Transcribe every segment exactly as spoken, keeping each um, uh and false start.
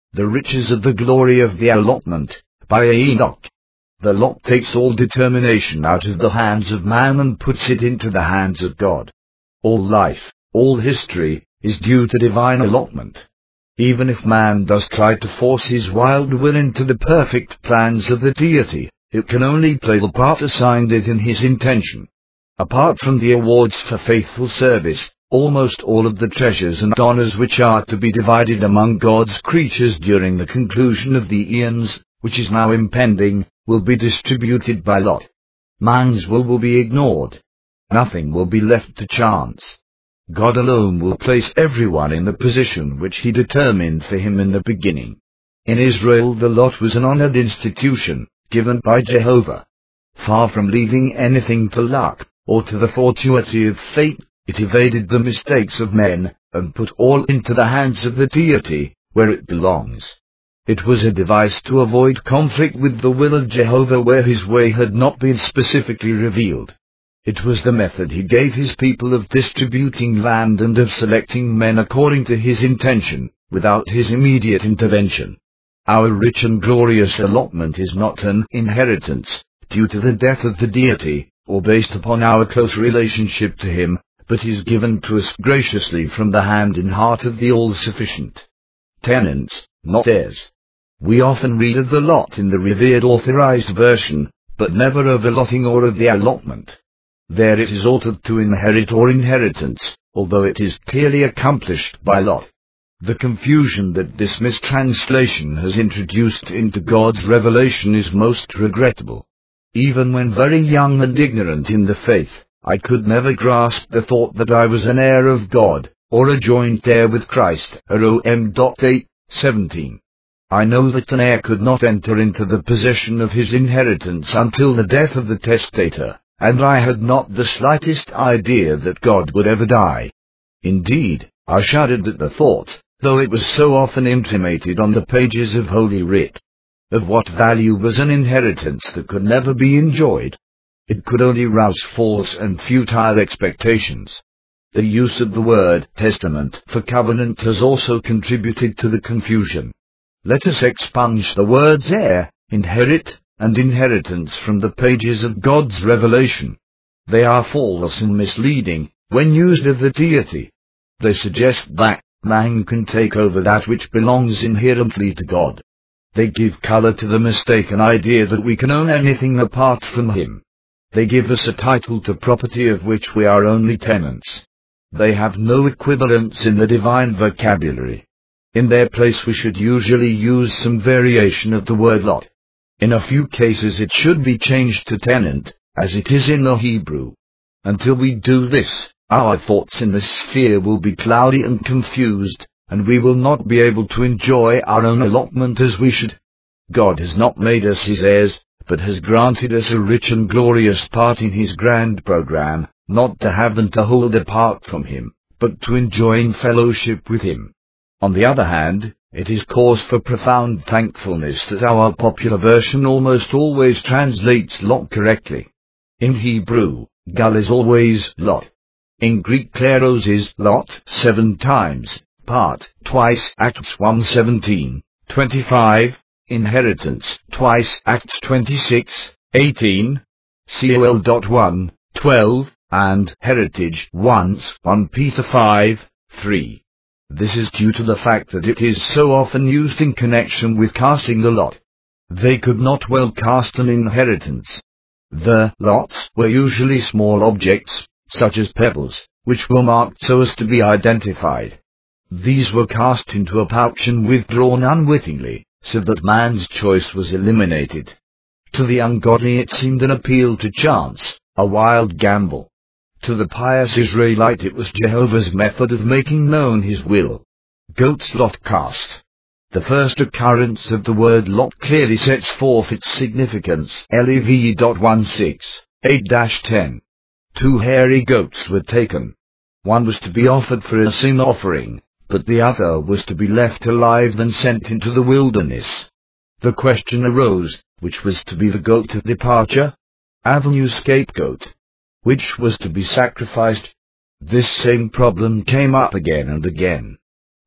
The riches of the glory of the allotment, by Enoch. The lot takes all determination out of the hands of man and puts it into the hands of God. All life, all history, is due to divine allotment. Even if man does try to force his wild will into the perfect plans of the deity, it can only play the part assigned it in his intention. Apart from the awards for faithful service, almost all of the treasures and honors which are to be divided among God's creatures during the conclusion of the eons, which is now impending, will be distributed by lot. Man's will will be ignored. Nothing will be left to chance. God alone will place everyone in the position which he determined for him in the beginning. In Israel the lot was an honored institution, given by Jehovah. Far from leaving anything to luck, or to the fortuity of fate, it evaded the mistakes of men, and put all into the hands of the deity, where it belongs. It was a device to avoid conflict with the will of Jehovah where his way had not been specifically revealed. It was the method he gave his people of distributing land and of selecting men according to his intention, without his immediate intervention. Our rich and glorious allotment is not an inheritance, due to the death of the deity, or based upon our close relationship to him, but is given to us graciously from the hand and heart of the All-Sufficient. Tenants, not heirs. We often read of the lot in the revered Authorized Version, but never of allotting or of the allotment. There it is altered to inherit or inheritance, although it is clearly accomplished by lot. The confusion that this mistranslation has introduced into God's revelation is most regrettable. Even when very young and ignorant in the faith, I could never grasp the thought that I was an heir of God, or a joint heir with Christ. Rom eight seventeen. I know that an heir could not enter into the possession of his inheritance until the death of the testator, and I had not the slightest idea that God would ever die. Indeed, I shuddered at the thought, though it was so often intimated on the pages of Holy Writ. Of what value was an inheritance that could never be enjoyed? It could only rouse false and futile expectations. The use of the word testament for covenant has also contributed to the confusion. Let us expunge the words heir, inherit, and inheritance from the pages of God's revelation. They are false and misleading, when used of the deity. They suggest that man can take over that which belongs inherently to God. They give color to the mistaken idea that we can own anything apart from him. They give us a title to property of which we are only tenants. They have no equivalents in the divine vocabulary. In their place we should usually use some variation of the word lot. In a few cases it should be changed to tenant, as it is in the Hebrew. Until we do this, our thoughts in this sphere will be cloudy and confused, and we will not be able to enjoy our own allotment as we should. God has not made us his heirs, but has granted us a rich and glorious part in his grand program, not to have and to hold apart from him, but to enjoy in fellowship with him. On the other hand, it is cause for profound thankfulness that our popular version almost always translates lot correctly. In Hebrew, gal is always lot. In Greek kleros is lot seven times, part, twice Acts one seventeen, twenty-five, inheritance, twice Acts twenty-six, eighteen, Col one, twelve, and heritage once First Peter five, three. This is due to the fact that it is so often used in connection with casting the lot. They could not well cast an inheritance. The lots were usually small objects, such as pebbles, which were marked so as to be identified. These were cast into a pouch and withdrawn unwittingly, so that man's choice was eliminated. To the ungodly it seemed an appeal to chance, a wild gamble. To the pious Israelite it was Jehovah's method of making known his will. Goat's lot cast. The first occurrence of the word lot clearly sets forth its significance. Lev. sixteen, eight ten. Two hairy goats were taken. One was to be offered for a sin offering, but the other was to be left alive and sent into the wilderness. The question arose, which was to be the goat of departure? Avenue scapegoat. Which was to be sacrificed? This same problem came up again and again.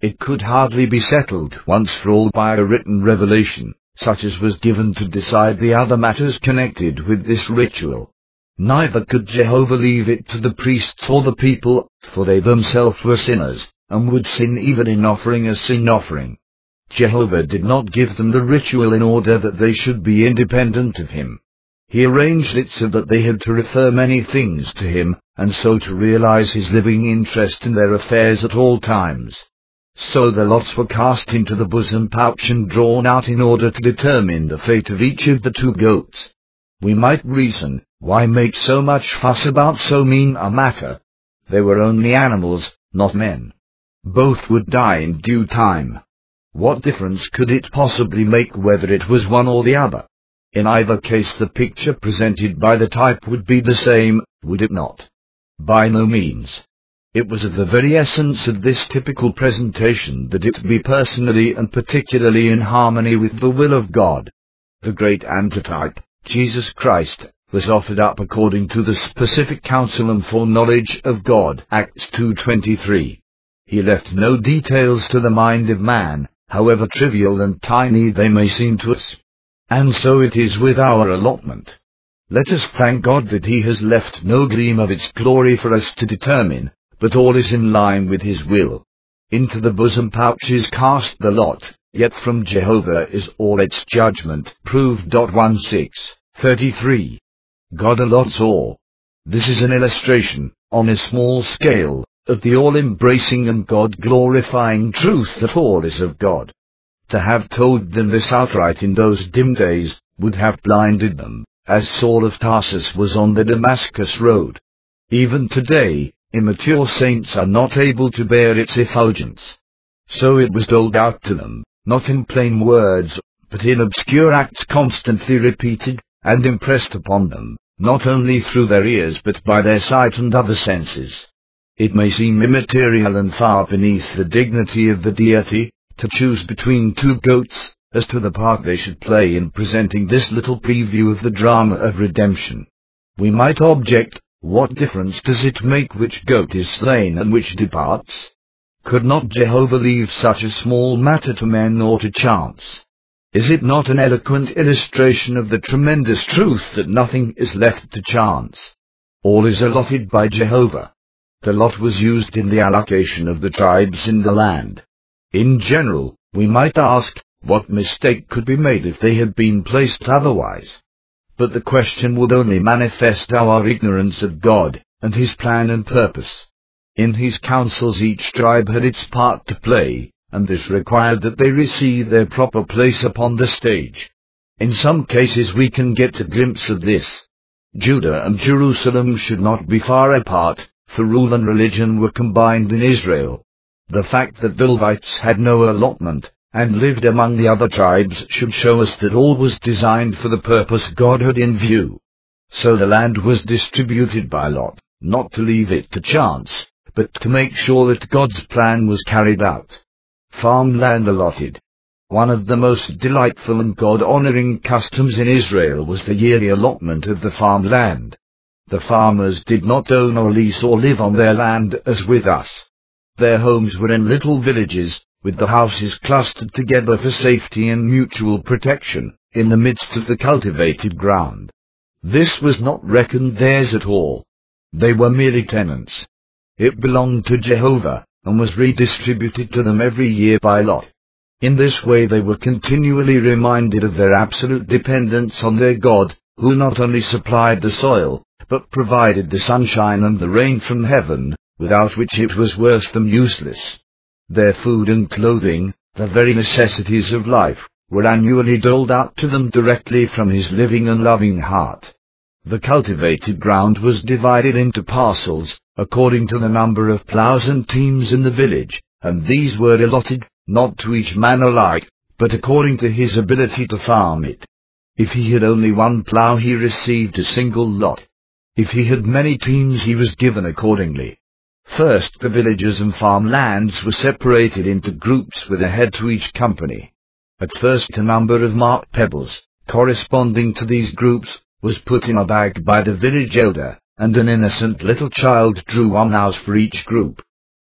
It could hardly be settled once for all by a written revelation, such as was given to decide the other matters connected with this ritual. Neither could Jehovah leave it to the priests or the people, for they themselves were sinners, and would sin even in offering a sin offering. Jehovah did not give them the ritual in order that they should be independent of him. He arranged it so that they had to refer many things to him, and so to realize his living interest in their affairs at all times. So the lots were cast into the bosom pouch and drawn out in order to determine the fate of each of the two goats. We might reason, why make so much fuss about so mean a matter? They were only animals, not men. Both would die in due time. What difference could it possibly make whether it was one or the other? In either case the picture presented by the type would be the same, would it not? By no means. It was of the very essence of this typical presentation that it be personally and particularly in harmony with the will of God. The great antitype, Jesus Christ, was offered up according to the specific counsel and foreknowledge of God, Acts two twenty-three. He left no details to the mind of man, however trivial and tiny they may seem to us. And so it is with our allotment. Let us thank God that he has left no gleam of its glory for us to determine, but all is in line with his will. Into the bosom pouch is cast the lot, yet from Jehovah is all its judgment. Prov. one six thirty-three. God allots all. This is an illustration, on a small scale, of the all-embracing and God-glorifying truth that all is of God. To have told them this outright in those dim days, would have blinded them, as Saul of Tarsus was on the Damascus road. Even today, immature saints are not able to bear its effulgence. So it was doled out to them, not in plain words, but in obscure acts constantly repeated, and impressed upon them, not only through their ears but by their sight and other senses. It may seem immaterial and far beneath the dignity of the deity, to choose between two goats, as to the part they should play in presenting this little preview of the drama of redemption. We might object, what difference does it make which goat is slain and which departs? Could not Jehovah leave such a small matter to men or to chance? Is it not an eloquent illustration of the tremendous truth that nothing is left to chance? All is allotted by Jehovah. The lot was used in the allocation of the tribes in the land. In general, we might ask, what mistake could be made if they had been placed otherwise? But the question would only manifest our ignorance of God, and his plan and purpose. In his counsels each tribe had its part to play, and this required that they receive their proper place upon the stage. In some cases we can get a glimpse of this. Judah and Jerusalem should not be far apart, for rule and religion were combined in Israel. The fact that the Levites had no allotment, and lived among the other tribes, should show us that all was designed for the purpose God had in view. So the land was distributed by lot, not to leave it to chance, but to make sure that God's plan was carried out. Farmland allotted. One of the most delightful and God-honoring customs in Israel was the yearly allotment of the farmland. The farmers did not own or lease or live on their land as with us. Their homes were in little villages, with the houses clustered together for safety and mutual protection, in the midst of the cultivated ground. This was not reckoned theirs at all. They were merely tenants. It belonged to Jehovah, and was redistributed to them every year by lot. In this way they were continually reminded of their absolute dependence on their God, who not only supplied the soil, but provided the sunshine and the rain from heaven, without which it was worse than useless. Their food and clothing, the very necessities of life, were annually doled out to them directly from his living and loving heart. The cultivated ground was divided into parcels, according to the number of ploughs and teams in the village, and these were allotted, not to each man alike, but according to his ability to farm it. If he had only one plough he received a single lot. If he had many teams he was given accordingly. First, the villages and farmlands were separated into groups with a head to each company. At first a number of marked pebbles, corresponding to these groups, was put in a bag by the village elder, and an innocent little child drew one house for each group.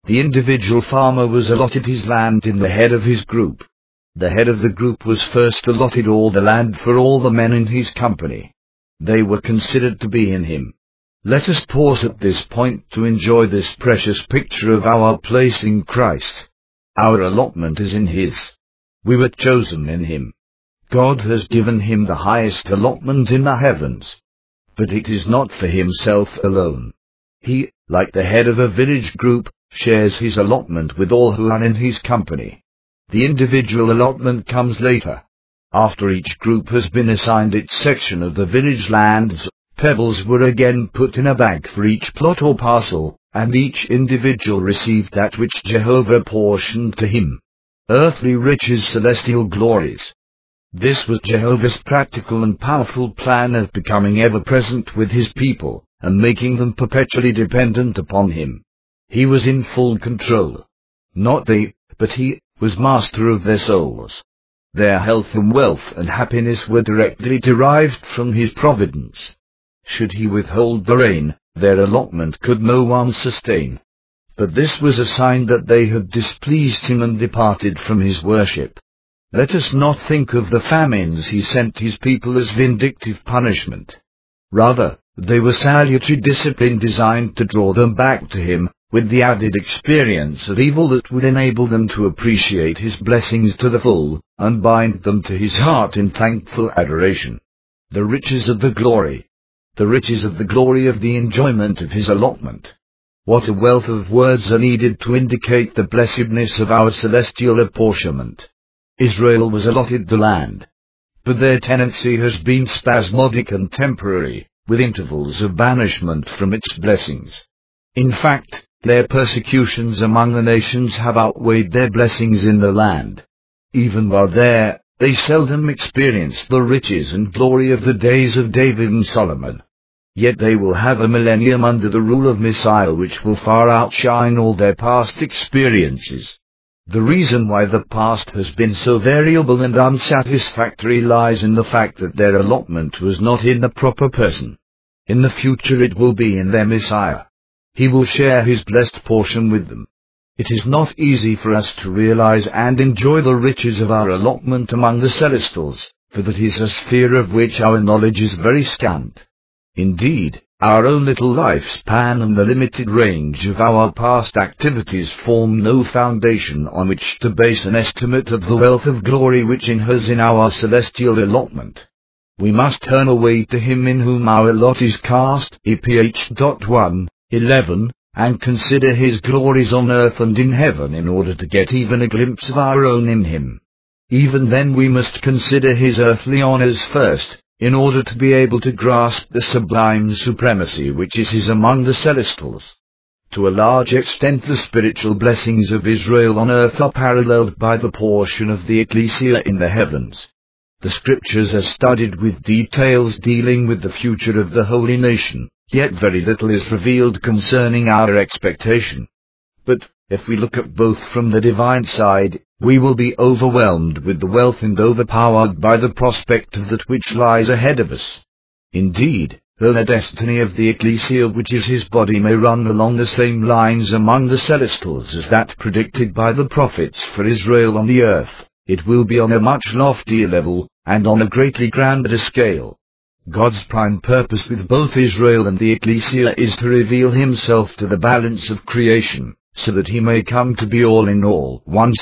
The individual farmer was allotted his land in the head of his group. The head of the group was first allotted all the land for all the men in his company. They were considered to be in him. Let us pause at this point to enjoy this precious picture of our place in Christ. Our allotment is in his. We were chosen in him. God has given him the highest allotment in the heavens. But it is not for himself alone. He, like the head of a village group, shares his allotment with all who are in his company. The individual allotment comes later. After each group has been assigned its section of the village lands, pebbles were again put in a bag for each plot or parcel, and each individual received that which Jehovah portioned to him. Earthly riches, celestial glories. This was Jehovah's practical and powerful plan of becoming ever present with his people, and making them perpetually dependent upon him. He was in full control. Not they, but he, was master of their souls. Their health and wealth and happiness were directly derived from his providence. Should he withhold the rain, their allotment could no one sustain. But this was a sign that they had displeased him and departed from his worship. Let us not think of the famines he sent his people as vindictive punishment. Rather, they were salutary discipline designed to draw them back to him, with the added experience of evil that would enable them to appreciate his blessings to the full, and bind them to his heart in thankful adoration. The riches of the glory. The riches of the glory of the enjoyment of his allotment. What a wealth of words are needed to indicate the blessedness of our celestial apportionment. Israel was allotted the land. But their tenancy has been spasmodic and temporary, with intervals of banishment from its blessings. In fact, their persecutions among the nations have outweighed their blessings in the land. Even while there, they seldom experienced the riches and glory of the days of David and Solomon. Yet they will have a millennium under the rule of Messiah which will far outshine all their past experiences. The reason why the past has been so variable and unsatisfactory lies in the fact that their allotment was not in the proper person. In the future it will be in their Messiah. He will share his blessed portion with them. It is not easy for us to realize and enjoy the riches of our allotment among the celestials, for that is a sphere of which our knowledge is very scant. Indeed, our own little lifespan and the limited range of our past activities form no foundation on which to base an estimate of the wealth of glory which inheres in our celestial allotment. We must turn away to him in whom our lot is cast, E P H one, eleven, and consider his glories on earth and in heaven in order to get even a glimpse of our own in him. Even then we must consider his earthly honors first, in order to be able to grasp the sublime supremacy which is his among the celestials. To a large extent the spiritual blessings of Israel on earth are paralleled by the portion of the ecclesia in the heavens. The scriptures are studied with details dealing with the future of the holy nation, yet very little is revealed concerning our expectation. But, if we look at both from the divine side, we will be overwhelmed with the wealth and overpowered by the prospect of that which lies ahead of us. Indeed, though the destiny of the ecclesia which is his body may run along the same lines among the celestials as that predicted by the prophets for Israel on the earth, it will be on a much loftier level, and on a greatly grander scale. God's prime purpose with both Israel and the ecclesia is to reveal himself to the balance of creation, so that he may come to be all in all. First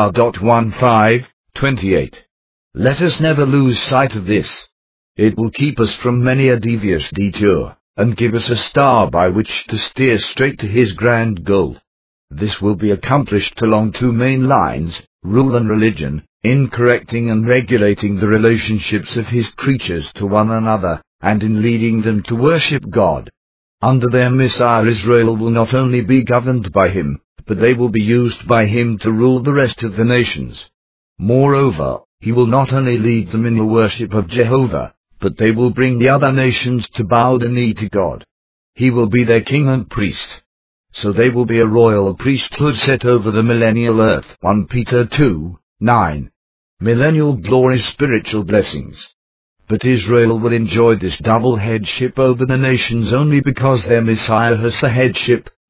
Cor fifteen, twenty-eight. Let us never lose sight of this. It will keep us from many a devious detour, and give us a star by which to steer straight to his grand goal. This will be accomplished along two main lines, rule and religion, in correcting and regulating the relationships of his creatures to one another, and in leading them to worship God. Under their Messiah Israel will not only be governed by him, but they will be used by him to rule the rest of the nations. Moreover, he will not only lead them in the worship of Jehovah, but they will bring the other nations to bow the knee to God. He will be their king and priest. So they will be a royal priesthood set over the millennial earth. First Peter two, nine. Millennial glory, spiritual blessings. But Israel will enjoy this double headship over the nations only because their Messiah has the headship,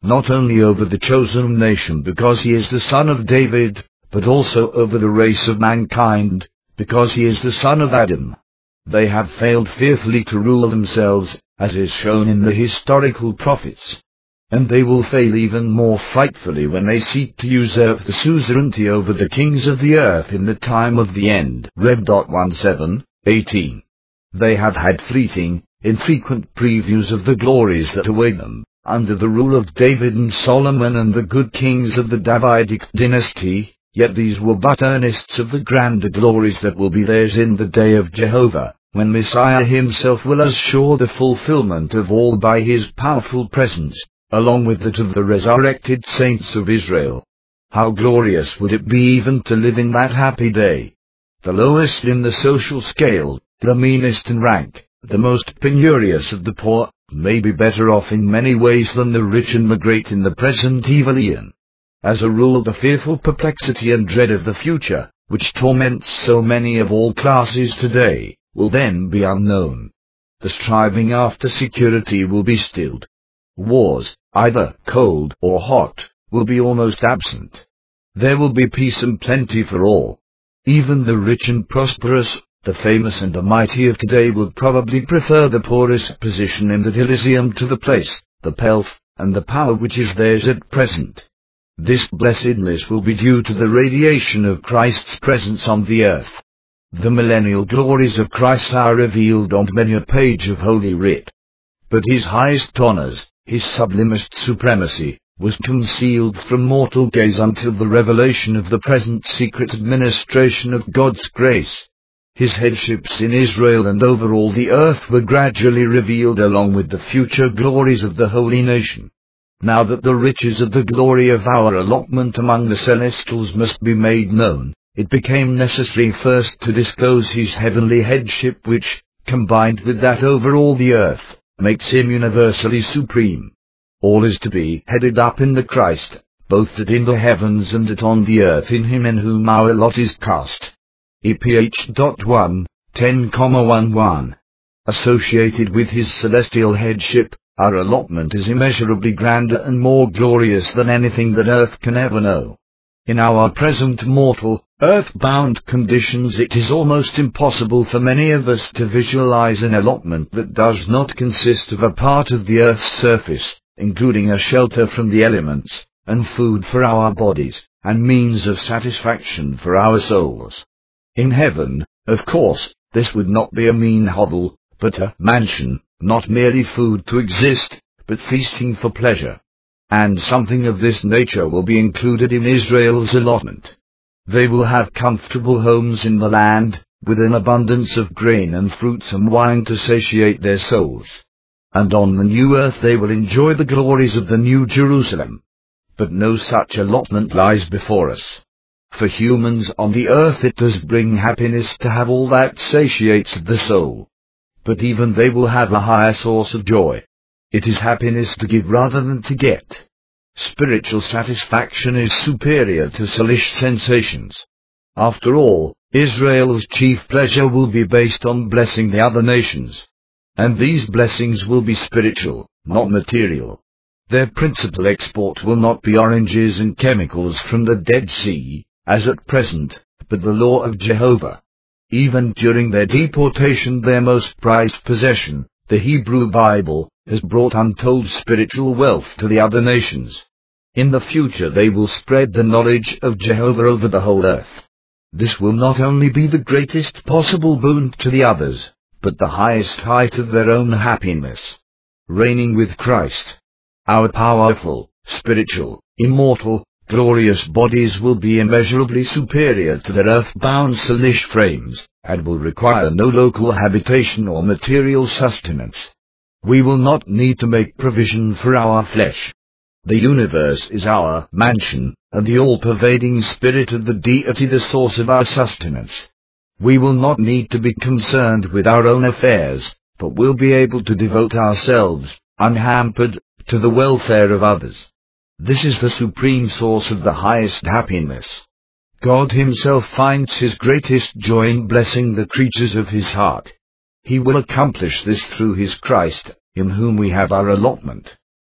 not only over the chosen nation because he is the son of David, but also over the race of mankind, because he is the son of Adam. They have failed fearfully to rule themselves, as is shown in the historical prophets. And they will fail even more frightfully when they seek to usurp the suzerainty over the kings of the earth in the time of the end. Rev. seventeen, eighteen. They have had fleeting, infrequent previews of the glories that await them, under the rule of David and Solomon and the good kings of the Davidic dynasty, yet these were but earnests of the grander glories that will be theirs in the day of Jehovah, when Messiah himself will assure the fulfillment of all by his powerful presence, along with that of the resurrected saints of Israel. How glorious would it be even to live in that happy day! The lowest in the social scale, the meanest in rank, the most penurious of the poor, may be better off in many ways than the rich and the great in the present evil eon. As a rule, the fearful perplexity and dread of the future, which torments so many of all classes today, will then be unknown. The striving after security will be stilled. Wars, either cold or hot, will be almost absent. There will be peace and plenty for all. Even the rich and prosperous, the famous and the mighty of today will probably prefer the poorest position in the Elysium to the place, the pelf, and the power which is theirs at present. This blessedness will be due to the radiation of Christ's presence on the earth. The millennial glories of Christ are revealed on many a page of Holy Writ. But his highest honors, his sublimest supremacy, was concealed from mortal gaze until the revelation of the present secret administration of God's grace. His headships in Israel and over all the earth were gradually revealed along with the future glories of the holy nation. Now that the riches of the glory of our allotment among the celestials must be made known, it became necessary first to disclose his heavenly headship which, combined with that over all the earth, makes him universally supreme. All is to be headed up in the Christ, both that in the heavens and that on the earth in him in whom our lot is cast. E P H one, ten eleven. Associated with his celestial headship, our allotment is immeasurably grander and more glorious than anything that earth can ever know. In our present mortal, earth-bound conditions it is almost impossible for many of us to visualize an allotment that does not consist of a part of the earth's surface, including a shelter from the elements, and food for our bodies, and means of satisfaction for our souls. In heaven, of course, this would not be a mean hovel, but a mansion, not merely food to exist, but feasting for pleasure. And something of this nature will be included in Israel's allotment. They will have comfortable homes in the land, with an abundance of grain and fruits and wine to satiate their souls. And on the new earth they will enjoy the glories of the New Jerusalem. But no such allotment lies before us. For humans on the earth it does bring happiness to have all that satiates the soul. But even they will have a higher source of joy. It is happiness to give rather than to get. Spiritual satisfaction is superior to soulish sensations. After all, Israel's chief pleasure will be based on blessing the other nations. And these blessings will be spiritual, not material. Their principal export will not be oranges and chemicals from the Dead Sea, as at present, but the law of Jehovah. Even during their deportation, their most prized possession, the Hebrew Bible, has brought untold spiritual wealth to the other nations. In the future they will spread the knowledge of Jehovah over the whole earth. This will not only be the greatest possible boon to the others, but the highest height of their own happiness. Reigning with Christ, our powerful, spiritual, immortal, glorious bodies will be immeasurably superior to their earth-bound soulish frames, and will require no local habitation or material sustenance. We will not need to make provision for our flesh. The universe is our mansion, and the all-pervading spirit of the deity the source of our sustenance. We will not need to be concerned with our own affairs, but will be able to devote ourselves, unhampered, to the welfare of others. This is the supreme source of the highest happiness. God himself finds his greatest joy in blessing the creatures of his heart. He will accomplish this through his Christ, in whom we have our allotment.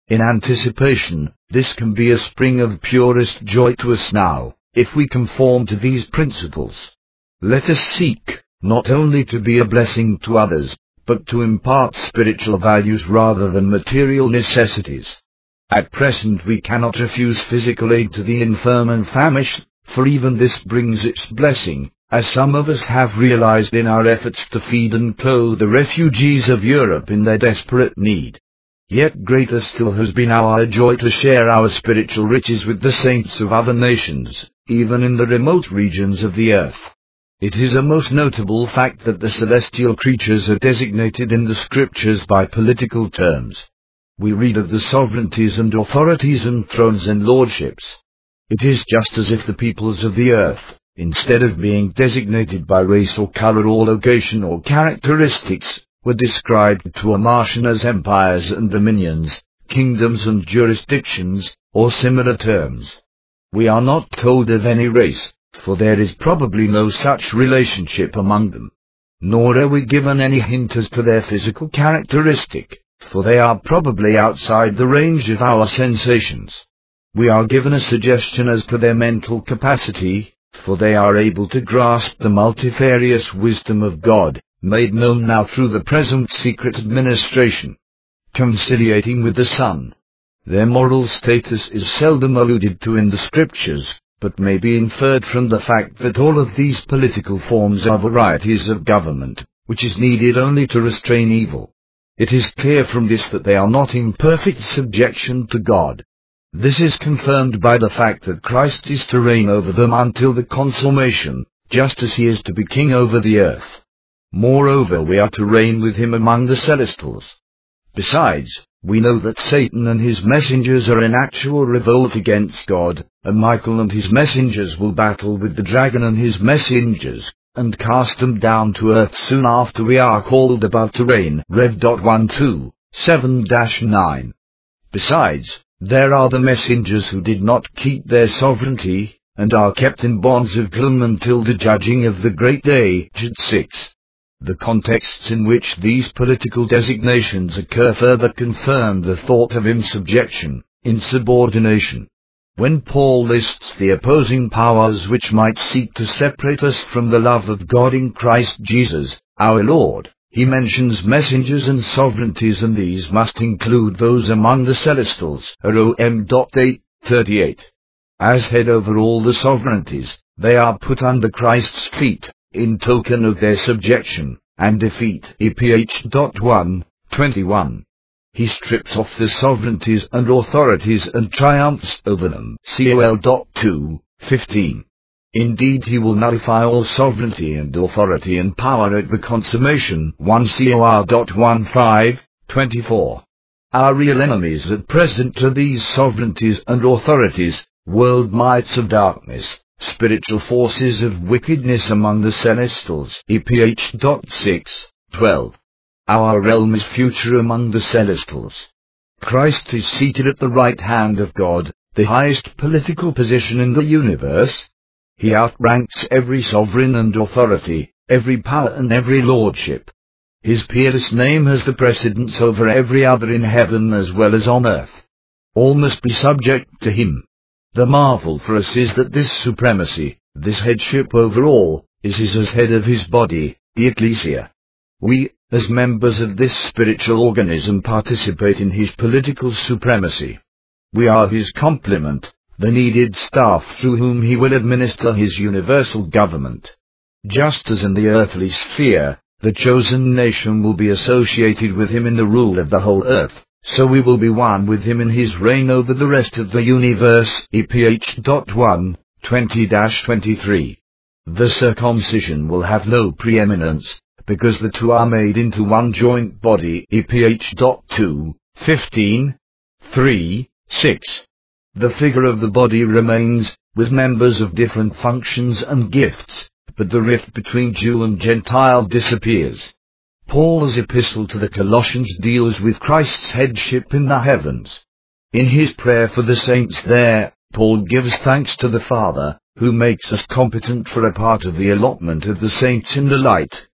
In anticipation, this can be a spring of purest joy to us now, if we conform to these principles. Let us seek, not only to be a blessing to others, but to impart spiritual values rather than material necessities. At present we cannot refuse physical aid to the infirm and famished, for even this brings its blessing, as some of us have realized in our efforts to feed and clothe the refugees of Europe in their desperate need. Yet greater still has been our joy to share our spiritual riches with the saints of other nations, even in the remote regions of the earth. It is a most notable fact that the celestial creatures are designated in the Scriptures by political terms. We read of the sovereignties and authorities and thrones and lordships. It is just as if the peoples of the earth, instead of being designated by race or color or location or characteristics, were described to a Martian as empires and dominions, kingdoms and jurisdictions, or similar terms. We are not told of any race, for there is probably no such relationship among them. Nor are we given any hint as to their physical characteristic, for they are probably outside the range of our sensations. We are given a suggestion as to their mental capacity, for they are able to grasp the multifarious wisdom of God, made known now through the present secret administration. Conciliating with the Son. Their moral status is seldom alluded to in the Scriptures, but may be inferred from the fact that all of these political forms are varieties of government, which is needed only to restrain evil. It is clear from this that they are not in perfect subjection to God. This is confirmed by the fact that Christ is to reign over them until the consummation, just as he is to be king over the earth. Moreover, we are to reign with him among the celestials. Besides, we know that Satan and his messengers are in actual revolt against God, and Michael and his messengers will battle with the dragon and his messengers, and cast them down to earth soon after we are called above to reign. Rev one two, seven nine. Besides, there are the messengers who did not keep their sovereignty, and are kept in bonds of gloom until the judging of the great day. Jude six. The contexts in which these political designations occur further confirm the thought of insubjection, insubordination. When Paul lists the opposing powers which might seek to separate us from the love of God in Christ Jesus, our Lord, he mentions messengers and sovereignties, and these must include those among the celestials. Rom eight thirty-eight. As head over all the sovereignties, they are put under Christ's feet, in token of their subjection and defeat. E P H one twenty-one. He strips off the sovereignties and authorities and triumphs over them. Col two fifteen. Indeed, he will nullify all sovereignty and authority and power at the consummation. one Cor fifteen twenty-four. Our real enemies at present are these sovereignties and authorities, world mights of darkness, spiritual forces of wickedness among the celestials. E P H six twelve. Our realm is future among the celestials. Christ is seated at the right hand of God, the highest political position in the universe. He outranks every sovereign and authority, every power and every lordship. His peerless name has the precedence over every other in heaven as well as on earth. All must be subject to him. The marvel for us is that this supremacy, this headship over all, is his as head of his body, the Ecclesia. We, as members of this spiritual organism, participate in his political supremacy. We are his complement, the needed staff through whom he will administer his universal government. Just as in the earthly sphere, the chosen nation will be associated with him in the rule of the whole earth, so we will be one with him in his reign over the rest of the universe. E P H one twenty twenty-three. The circumcision will have no preeminence, because the two are made into one joint body. E P H two fifteen three six. The figure of the body remains, with members of different functions and gifts, but the rift between Jew and Gentile disappears. Paul's epistle to the Colossians deals with Christ's headship in the heavens. In his prayer for the saints there, Paul gives thanks to the Father, who makes us competent for a part of the allotment of the saints in the light,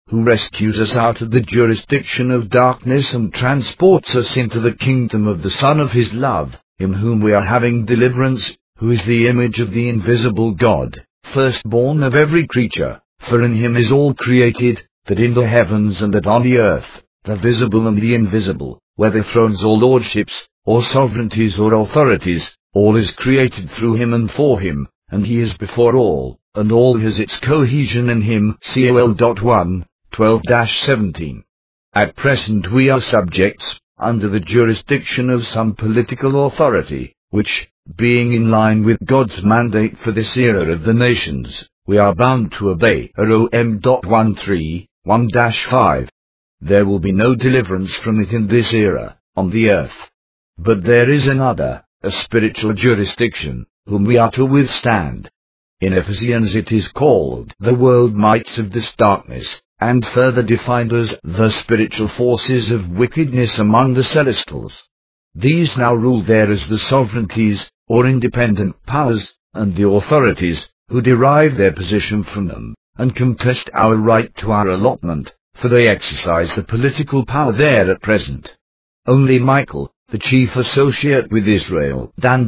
who rescues us out of the jurisdiction of darkness and transports us into the kingdom of the Son of his love, in whom we are having deliverance, who is the image of the invisible God, firstborn of every creature. For in him is all created, that in the heavens and that on the earth, the visible and the invisible, whether thrones or lordships, or sovereignties or authorities, all is created through him and for him, and he is before all, and all has its cohesion in him. Col one, twelve seventeen. At present we are subjects, under the jurisdiction of some political authority, which, being in line with God's mandate for this era of the nations, we are bound to obey. Rom one three, one five. There will be no deliverance from it in this era, on the earth. But there is another, a spiritual jurisdiction, whom we are to withstand. In Ephesians it is called the world mights of this darkness, and further defined as the spiritual forces of wickedness among the celestials. These now rule there as the sovereignties, or independent powers, and the authorities, who derive their position from them, and contest our right to our allotment, for they exercise the political power there at present. Only Michael, the chief associate with Israel, Dan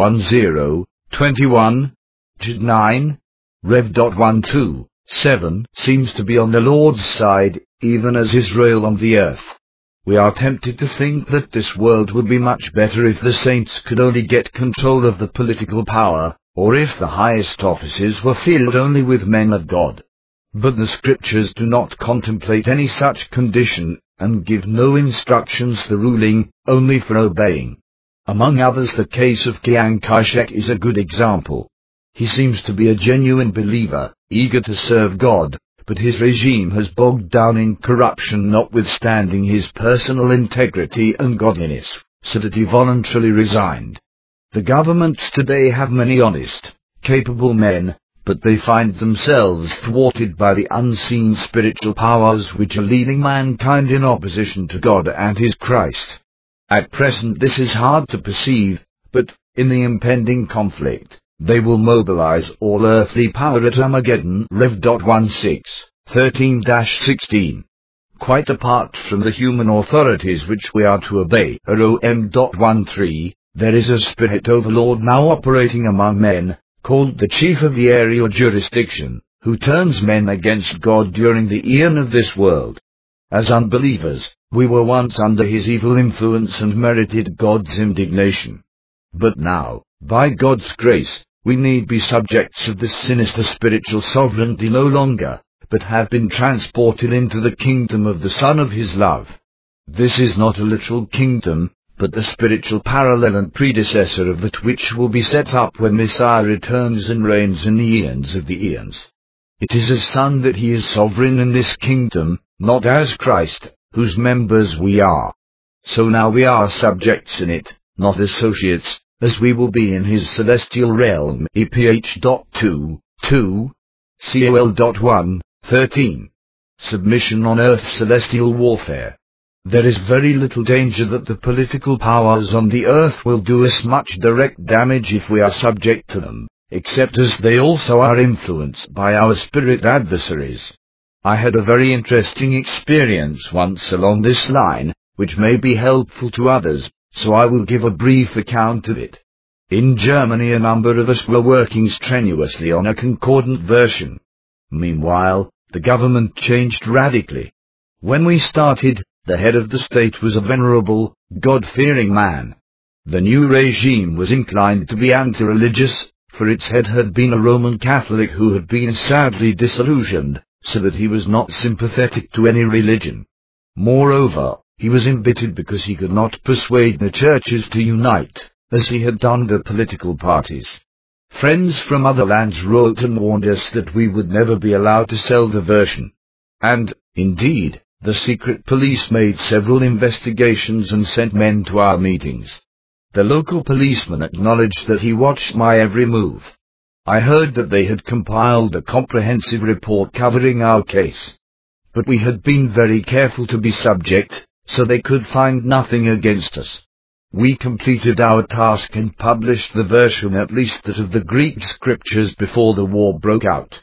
ten, twenty-one, Jude nine, Rev one two, seven, seems to be on the Lord's side, even as Israel on the earth. We are tempted to think that this world would be much better if the saints could only get control of the political power, or if the highest offices were filled only with men of God. But the Scriptures do not contemplate any such condition, and give no instructions for ruling, only for obeying. Among others, the case of Chiang Kai-shek is a good example. He seems to be a genuine believer, eager to serve God, but his regime has bogged down in corruption notwithstanding his personal integrity and godliness, so that he voluntarily resigned. The governments today have many honest, capable men, but they find themselves thwarted by the unseen spiritual powers which are leading mankind in opposition to God and his Christ. At present this is hard to perceive, but, in the impending conflict, they will mobilize all earthly power at Armageddon. Rev one six, thirteen sixteen. Quite apart from the human authorities which we are to obey. Rom one three. There is a spirit overlord now operating among men, called the chief of the area or jurisdiction, who turns men against God during the eon of this world. As unbelievers, we were once under his evil influence and merited God's indignation. But now, by God's grace, we need be subjects of this sinister spiritual sovereignty no longer, but have been transported into the kingdom of the Son of his love. This is not a literal kingdom, but the spiritual parallel and predecessor of that which will be set up when Messiah returns and reigns in the eons of the eons. It is as Son that he is sovereign in this kingdom, not as Christ, whose members we are. So now we are subjects in it, not associates, as we will be in his celestial realm. E P H two, two, Col one, thirteen. Submission on earth. Celestial warfare. There is very little danger that the political powers on the earth will do us much direct damage if we are subject to them, except as they also are influenced by our spirit adversaries. I had a very interesting experience once along this line, which may be helpful to others, so I will give a brief account of it. In Germany a number of us were working strenuously on a concordant version. Meanwhile, the government changed radically. When we started, the head of the state was a venerable, God-fearing man. The new regime was inclined to be anti-religious, for its head had been a Roman Catholic who had been sadly disillusioned, so that he was not sympathetic to any religion. Moreover, he was embittered because he could not persuade the churches to unite, as he had done the political parties. Friends from other lands wrote and warned us that we would never be allowed to sell the version. And, indeed, the secret police made several investigations and sent men to our meetings. The local policeman acknowledged that he watched my every move. I heard that they had compiled a comprehensive report covering our case. But we had been very careful to be subject, so they could find nothing against us. We completed our task and published the version, at least that of the Greek scriptures, before the war broke out.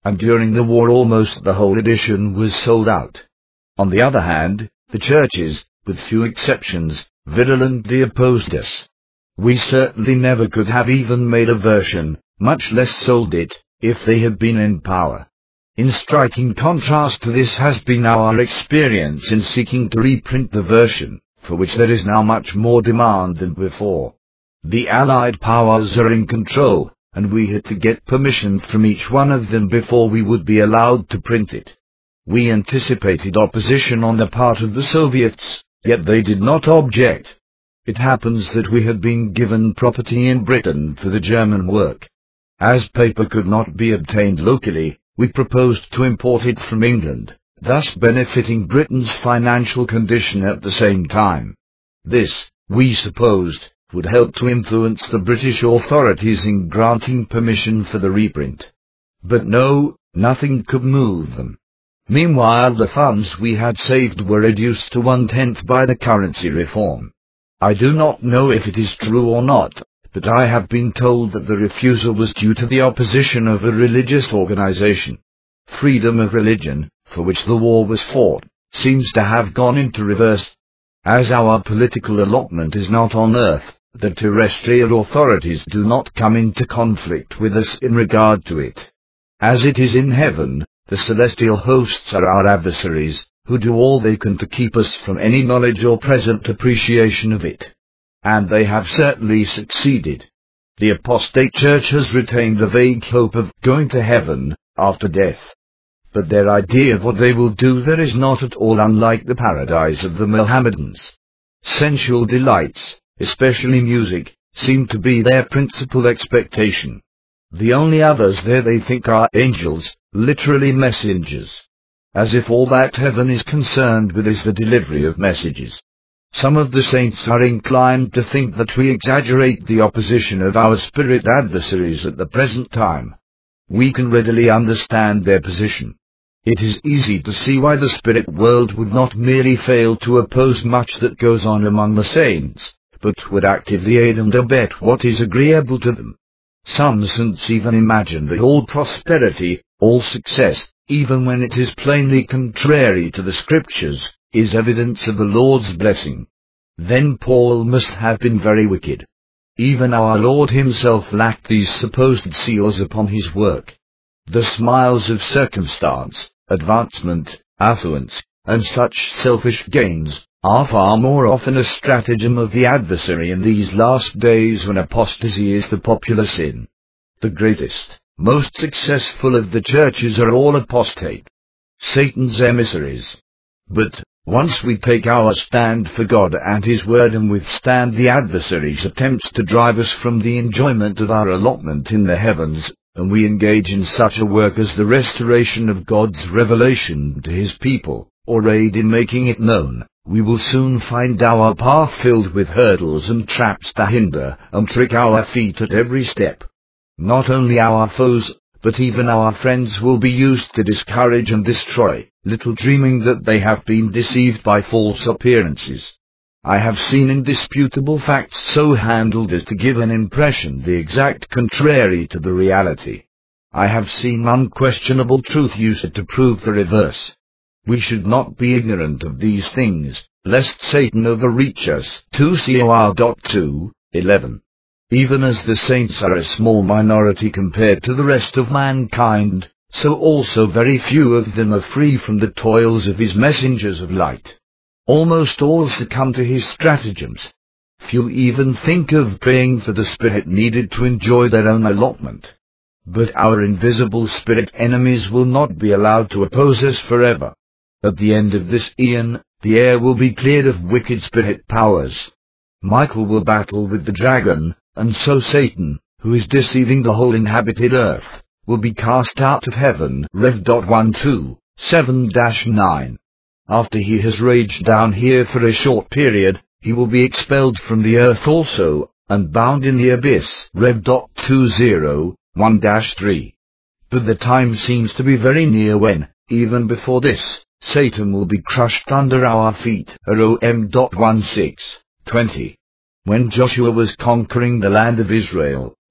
and during the war almost the whole edition was sold out. On the other hand, the churches, with few exceptions, virulently opposed us. We certainly never could have even made a version, much less sold it, if they had been in power. In striking contrast to this has been our experience in seeking to reprint the version, for which there is now much more demand than before. The Allied powers are in control, and we had to get permission from each one of them before we would be allowed to print it. We anticipated opposition on the part of the Soviets, yet they did not object. It happens that we had been given property in Britain for the German work. As paper could not be obtained locally, we proposed to import it from England, thus benefiting Britain's financial condition at the same time. This, we supposed, would help to influence the British authorities in granting permission for the reprint. But no, nothing could move them. Meanwhile the funds we had saved were reduced to one-tenth by the currency reform. I do not know if it is true or not, but I have been told that the refusal was due to the opposition of a religious organization. Freedom of religion, for which the war was fought, seems to have gone into reverse. As our political allotment is not on earth, the terrestrial authorities do not come into conflict with us in regard to it. As it is in heaven, the celestial hosts are our adversaries, who do all they can to keep us from any knowledge or present appreciation of it. And they have certainly succeeded. The apostate church has retained a vague hope of going to heaven after death. But their idea of what they will do there is not at all unlike the paradise of the Mohammedans. Sensual delights, especially music, seem to be their principal expectation. The only others there they think are angels, literally messengers. As if all that heaven is concerned with is the delivery of messages. Some of the saints are inclined to think that we exaggerate the opposition of our spirit adversaries at the present time. We can readily understand their position. It is easy to see why the spirit world would not merely fail to oppose much that goes on among the saints, but would actively aid and abet what is agreeable to them. Some saints even imagine that all prosperity, all success, even when it is plainly contrary to the Scriptures, is evidence of the Lord's blessing. Then Paul must have been very wicked. Even our Lord himself lacked these supposed seals upon his work. The smiles of circumstance, advancement, affluence, and such selfish gains, are far more often a stratagem of the adversary in these last days when apostasy is the popular sin. The greatest, most successful of the churches are all apostate. Satan's emissaries. But, once we take our stand for God and His Word and withstand the adversary's attempts to drive us from the enjoyment of our allotment in the heavens, and we engage in such a work as the restoration of God's revelation to His people, or aid in making it known, we will soon find our path filled with hurdles and traps to hinder and trick our feet at every step. Not only our foes, but even our friends will be used to discourage and destroy, little dreaming that they have been deceived by false appearances. I have seen indisputable facts so handled as to give an impression the exact contrary to the reality. I have seen unquestionable truth used to prove the reverse. We should not be ignorant of these things, lest Satan overreach us. two Cor two eleven. Even as the saints are a small minority compared to the rest of mankind, so also very few of them are free from the toils of his messengers of light. Almost all succumb to his stratagems. Few even think of praying for the spirit needed to enjoy their own allotment. But our invisible spirit enemies will not be allowed to oppose us forever. At the end of this eon, the air will be cleared of wicked spirit powers. Michael will battle with the dragon, and so Satan, who is deceiving the whole inhabited earth, will be cast out of heaven. Rev one two seven nine. After he has raged down here for a short period, he will be expelled from the earth also, and bound in the abyss. Rev two zero one three. But the time seems to be very near when, even before this, Satan will be crushed under our feet. Rom one six twenty. When Joshua was conquering the land of Israel,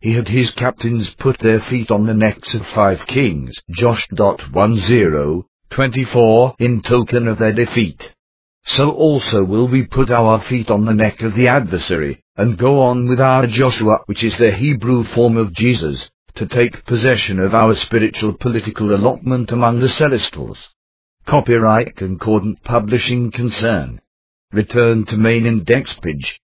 he had his captains put their feet on the necks of five kings, Josh ten twenty-four, in token of their defeat. So also will we put our feet on the neck of the adversary, and go on with our Joshua, which is the Hebrew form of Jesus, to take possession of our spiritual political allotment among the Celestials. Copyright Concordant Publishing Concern. Return to main index page.